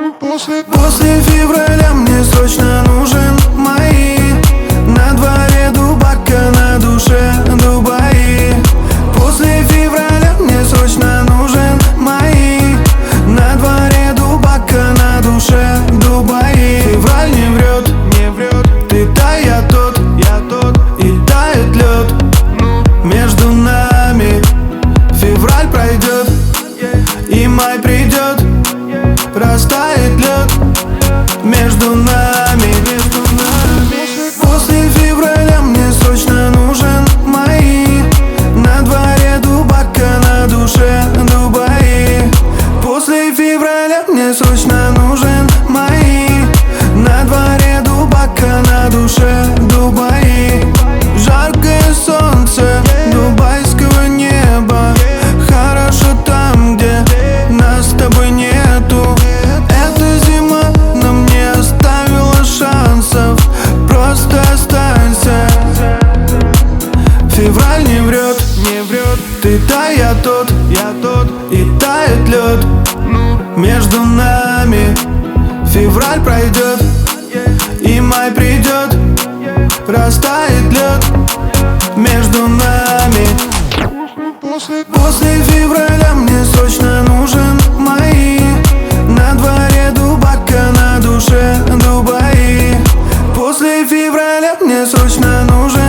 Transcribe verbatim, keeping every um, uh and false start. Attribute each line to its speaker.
Speaker 1: После февраля мне срочно нужен мои. На дворе дубака, на душе Дубаи. После февраля мне срочно нужен мои. На дворе дубака, на душе Дубаи. Февраль не врет, не врет. Ты та, я тот, я тот. И тает лед между нами. Февраль пройдет, и май придет. Растает лед между нами. После февраля мне срочно нужен мои. На дворе дубака, на душе Дубаи. После февраля мне срочно нужен мои. На дворе дубака, на душе Дубаи. Жаркое солнце дубайского неба. Хорошо там, где нас с тобой нету. Эта зима нам не оставила шансов. Просто останься. Февраль не врет, не врет. Ты та, я тот, я тот. И тает лед между нами. Февраль пройдет, и май придет. Растает лед между нами. После февраля мне срочно нужен мои. На дворе дубака, на душе Дубаи. После февраля мне срочно нужен